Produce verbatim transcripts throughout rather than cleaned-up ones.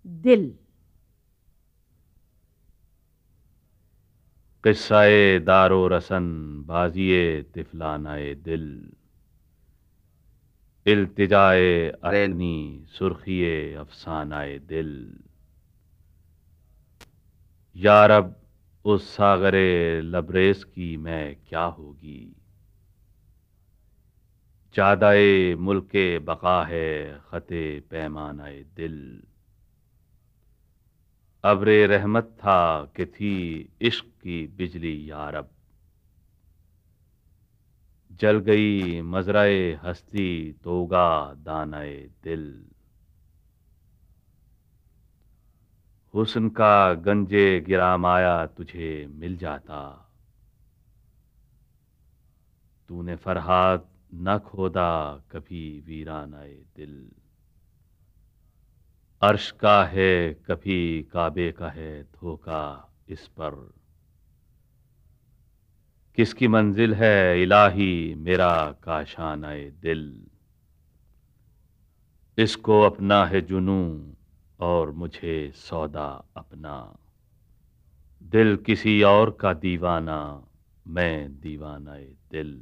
دل۔ قصہ دار و رسن بازی طفلانہ دل، التجائے ارینی سرخی افسانہ دل۔ یا رب اس ساغر لبریز کی میں کیا ہوگی، جادہ ملک بقا ہے خط پیمانہ دل۔ ابر رحمت تھا کہ تھی عشق کی بجلی یا رب، جل گئی مزرع ہستی توگا دانہ دل۔ حسن کا گنج گرام آیا تجھے مل جاتا، تو نے فرہاد نہ کھودا کبھی ویرانہ دل۔ عرش کا ہے کبھی کعبے کا ہے دھوکا اس پر، کس کی منزل ہے الہی میرا کاشانہ دل۔ اس کو اپنا ہے جنوں اور مجھے سودا اپنا، دل کسی اور کا دیوانہ میں دیوانہ دل۔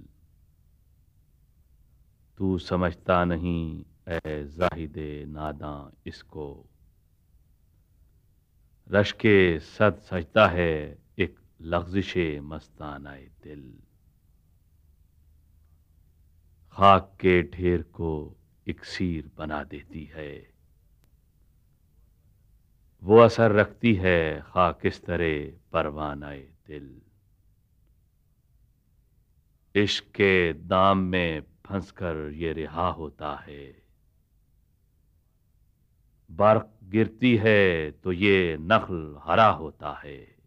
تو سمجھتا نہیں اے زاہد ناداں اس کو، رشک صد سجدہ ہے ایک لغزش مستانہ دل۔ خاک کے ڈھیر کو اکسیر بنا دیتی ہے، وہ اثر رکھتی ہے خاکستر پروانہ دل۔ عشق کے دام میں پھنس کر یہ رہا ہوتا ہے، برق گرتی ہے تو یہ نخل ہرا ہوتا ہے۔